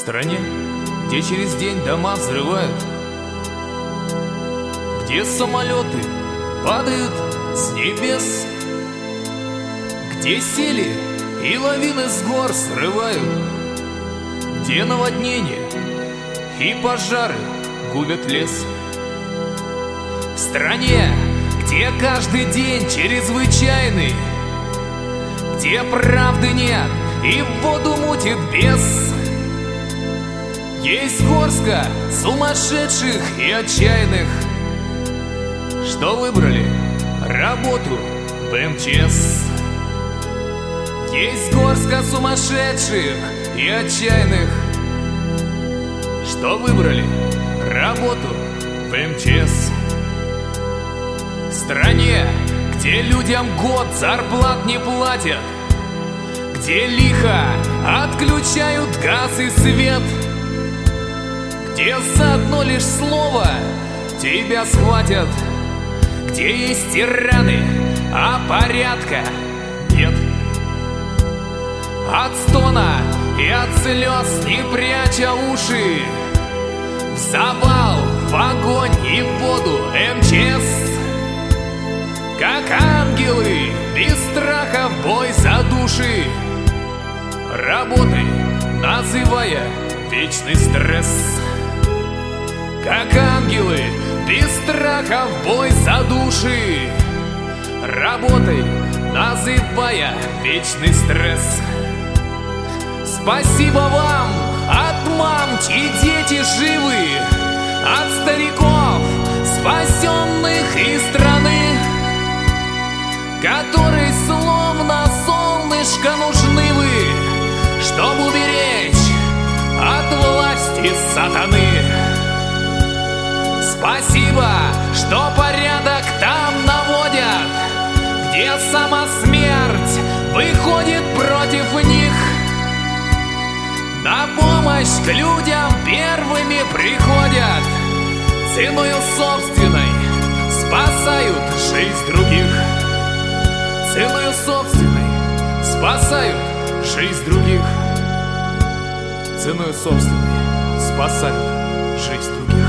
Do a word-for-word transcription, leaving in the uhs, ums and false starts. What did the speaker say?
стране, где через день дома взрывают, где самолеты падают с небес, где сели и лавины с гор срывают, где наводнения и пожары губят лес. В стране, где каждый день чрезвычайный, где правды нет и воду мутит бес. Есть горстка сумасшедших и отчаянных, что выбрали работу в эм че эс. Есть горстка сумасшедших и отчаянных, что выбрали работу в эм че эс. В стране, где людям год зарплат не платят, где лихо отключают газ и свет, где за одно лишь слово тебя схватят, где есть тираны, а порядка нет. От стона и от слез не пряча уши, в завал, в огонь и в воду эм че эс. Как ангелы, без страха в бой за души, работой называя вечный стресс. Как ангелы, без страха в бой за души, работой называя вечный стресс. Спасибо вам от мам, чьи дети живы, от стариков, спасенных из страны, которые словно солнышко нужны вы, чтобы уберечь от власти сатаны. Спасибо, что порядок там наводят, где сама смерть выходит против них. На помощь к людям первыми приходят, ценою собственной спасают жизнь других. Ценою собственной спасают жизнь других. Ценою собственной спасают жизнь других.